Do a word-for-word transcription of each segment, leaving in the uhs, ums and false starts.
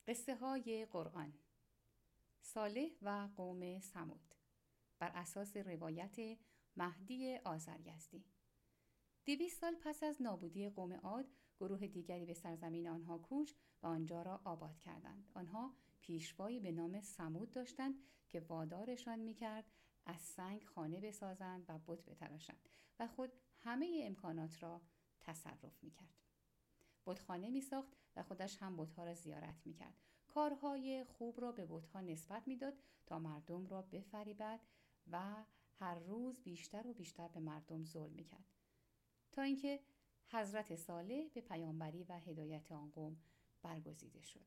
قصه های قرآن. صالح و قوم ثمود بر اساس روایت مهدی آذریزدی. دویست سال پس از نابودی قوم عاد، گروه دیگری به سرزمین آنها کوچ و آنجا را آباد کردند. آنها پیشوایی به نام ثمود داشتند که وادارشان می‌کرد از سنگ خانه بسازند و بت بتراشند و خود همه امکانات را تصرف می‌کرد. بتخانه می ساخت و خودش هم بتها را زیارت می کرد. کارهای خوب را به بتها نسبت می داد تا مردم را بفریبد و هر روز بیشتر و بیشتر به مردم ظلم می کرد، تا اینکه حضرت صالح به پیامبری و هدایت آن قوم برگزیده شد.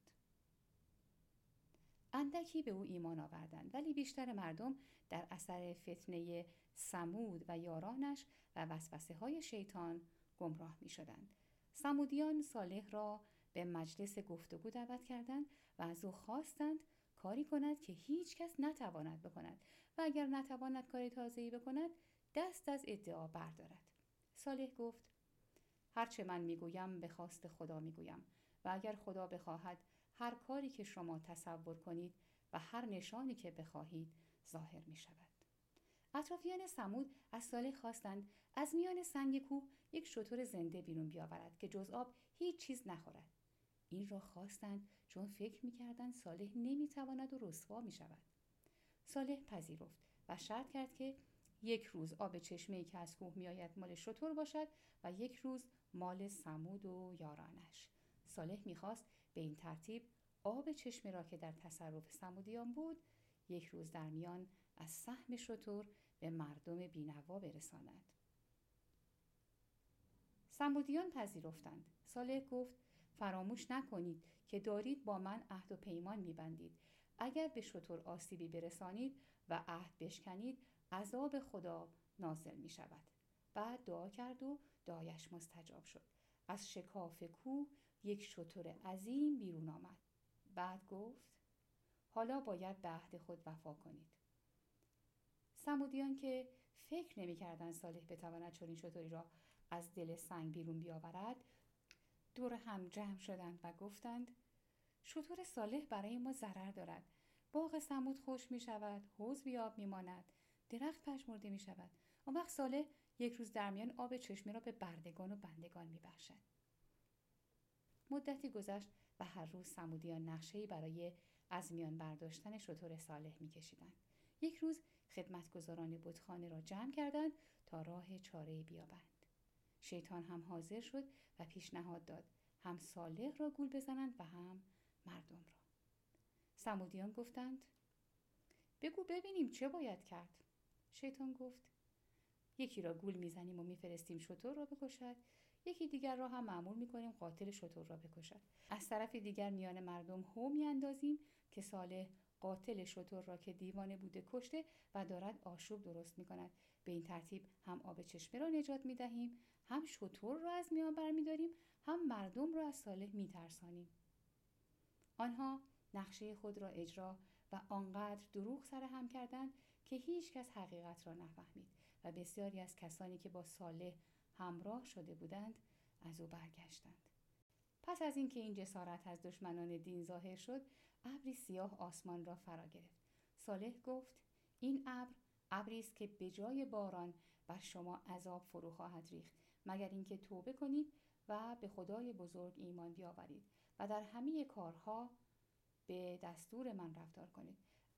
اندکی به او ایمان آوردند، ولی بیشتر مردم در اثر فتنه ثمود و یارانش و وسوسه های شیطان گمراه می شدند. ثمودیان صالح را به مجلس گفتگو دعوت کردند و از او خواستند کاری کند که هیچ کس نتواند بکند و اگر نتواند کاری تازه‌ای بکند دست از ادعا بردارد. صالح گفت: هرچه من میگویم به خواست خدا میگویم و اگر خدا بخواهد هر کاری که شما تصور کنید و هر نشانی که بخواهید ظاهر می شود. اطرافیان ثمود از صالح خواستند از میان سنگ کوه یک شتر زنده بیرون بیاورد که جز آب هیچ چیز نخورد. این را خواستند چون فکر می‌کردند صالح نمی‌تواند و رسوا می‌شود. صالح پذیرفت و شرط کرد که یک روز آب چشمه‌ای که از کوه می‌آید مال شتر باشد و یک روز مال ثمود و یارانش. صالح می‌خواست به این ترتیب آب چشمه را که در تصرف ثمودیان بود یک روز در میان از سهم شتر به مردم بینوا برساند. ثمودیان پذیرفتند. صالح گفت: فراموش نکنید که دارید با من عهد و پیمان می‌بندید. اگر به شتر آسیبی برسانید و عهد بشکنید عذاب خدا نازل می‌شود. بعد دعا کرد و دعایش مستجاب شد. از شکاف کوه یک شتر عظیم بیرون آمد. بعد گفت: حالا باید به عهد خود وفا کنید. ثمودیان که فکر نمی‌کردند صالح بتواند چنین شتری را از دل سنگ بیرون بیاورد، دور هم جمع شدند و گفتند: شتر صالح برای ما ضرر دارد. باغ ثمود خوش می شود، حوض بی آب می ماند، درخت پژمرده می شود. آن وقت صالح یک روز در میان آب چشمه را به بردگان و بندگان می بخشد. مدتی گذشت و هر روز ثمودیان نقشه‌ای برای از میان برداشتن شتر صالح می کشیدند. یک روز خدمتگزاران بتخانه را جمع کردند تا راه چاره‌ای بیابند. شیطان هم حاضر شد و پیشنهاد داد هم صالح را گول بزنند و هم مردم را. ثمودیان گفتند: بگو ببینیم چه باید کرد. شیطان گفت: یکی را گول میزنیم و میفرستیم شتر را بکشد، یکی دیگر را هم مأمور میکنیم قاتل شتر را بکشد. از طرف دیگر میان مردم هو میاندازیم که صالح قاتل شتر را که دیوانه بوده کشته و دارد آشوب درست میکند. به این ترتیب هم آب چشمه را نجات میدهیم، هم شتر را از میان برمیداریم، هم مردم را از صالح میترسانیم. آنها نقشه خود را اجرا و آنقدر دروغ سرهم کردند که هیچ کس حقیقت را نفهمید و بسیاری از کسانی که با صالح همراه شده بودند از او برگشتند. پس از اینکه این جسارت از دشمنان دین ظاهر شد، ابری سیاه آسمان را فرا گرفت. صالح گفت: این ابر ابری است که به جای باران بر شما عذاب فرو خواهد ریخت، مگر اینکه توبه کنید و به خدای بزرگ ایمان بیاورید و در همه کارها به دستور من رفتار کنید.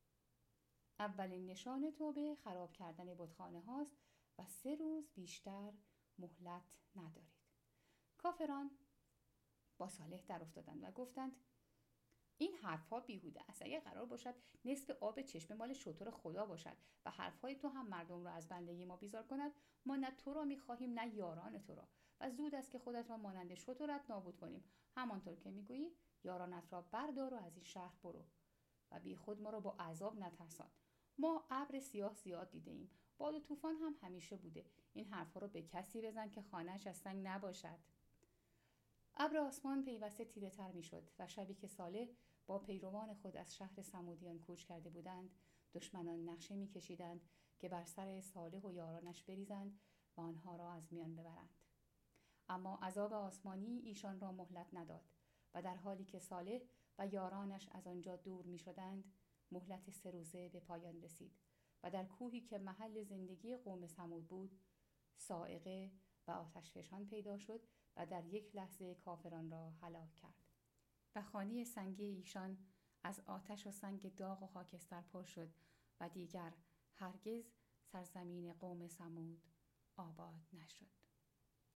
اولین نشان توبه خراب کردن بتخانه هاست و سه روز بیشتر مهلت ندارید. کافران با صالح در افتادند و گفتند: این حرفها بیهوده است. اگر قرار باشد نصف آب چشمه مال شتر خدا باشد و حرفهای تو هم مردم را از بندگی ما بیزار کند، ما نه تو را میخواهیم نه یاران تو را و زود است که خودت را مانند شترت نابود کنیم. همانطور که میگویی یارانت را بردار و از این شهر برو و بی خود ما را با عذاب نترسان. ما ابر سیاه زیاد دیده ایم، باد و طوفان هم همیشه بوده. این حرفها را به کسی بزن که خانه‌اش از سنگ نباشد. ابر آسمان پیوسته تیره تر می شد و شبی که صالح با پیروان خود از شهر ثمودیان کوچ کرده بودند، دشمنان نقشه می کشیدند که بر سر صالح و یارانش بریزند و آنها را از میان ببرند. اما عذاب آسمانی ایشان را مهلت نداد و در حالی که صالح و یارانش از آنجا دور می شدند، مهلت سه روزه به پایان رسید و در کوهی که محل زندگی قوم ثمود بود، صاعقه و آتشفشان پیدا شد و در یک لحظه کافران را هلاک کرد. و خانه سنگی ایشان از آتش و سنگ داغ و خاکستر پر شد و دیگر هرگز سرزمین قوم ثمود آباد نشد.